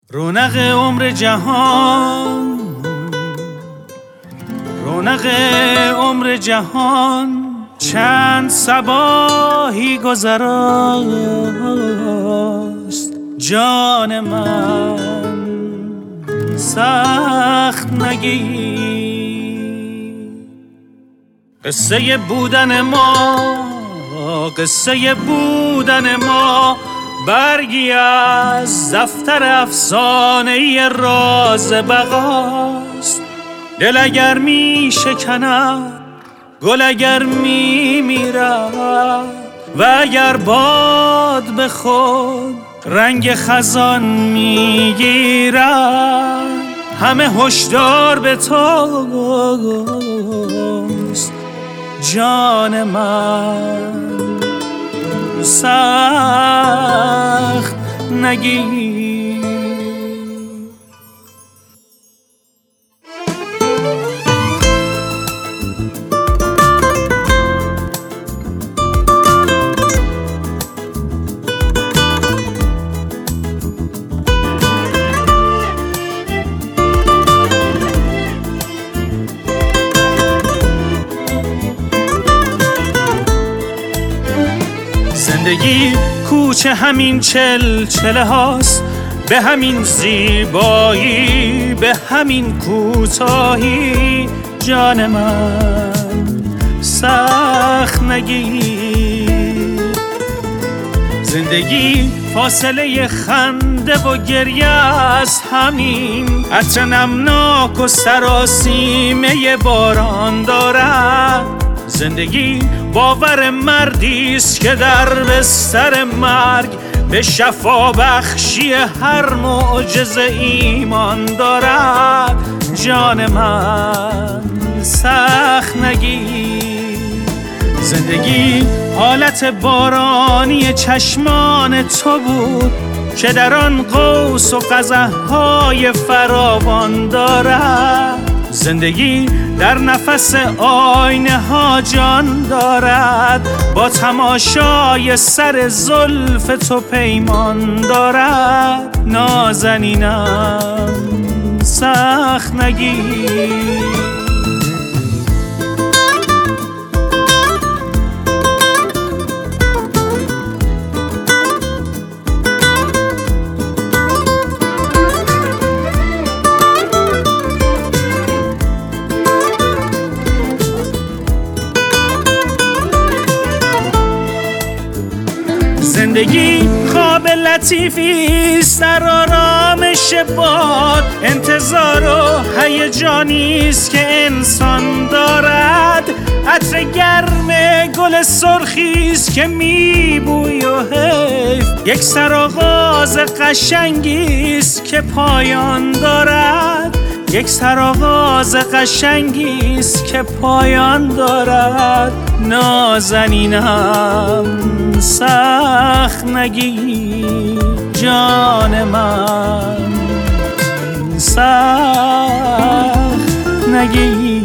رونق عمر جهان، رونق عمر جهان چند صباحی گذراست. جان من سخت نگیر، قصه بودن ما، قصه بودن ما برگی از دفتر افسانه راز بقاست. دل اگر می شکند، گل اگر می میرد و اگر باد به خود رنگ خزان می گیرد، همه هشدار به توست. جان من سخت نگیر. زندگی کوچه همین چلچله هاست، به همین زیبایی، به همین کوتاهی. جان من سخت نگیر. زندگی فاصله خنده و گریه است، همین عطر نمناک و سراسیمه باران دارد. زندگی باور مردیست که در بستر مرگ به شفا بخشی هر معجزه ایمان دارد. جان من سخت نگیر. زندگی حالت بارانی چشمان تو بود که در آن قوس و قزح‌های فراوان دارد. زندگی در نفس آینه ها جان دارد، با تماشای سر زلف تو پیمان دارد. نازنینم سخت نگیر. زندگی خواب لطیفیست در آرامش باد، انتظار و هیجانیست که انسان دارد. عطر گرم گل سرخیست که میبوی و حیف، یک سرآغاز قشنگیست که پایان دارد. یک سرآغاز قشنگیست که پایان دارد. نازنینم سخت نگیر. جان من سخت نگیر.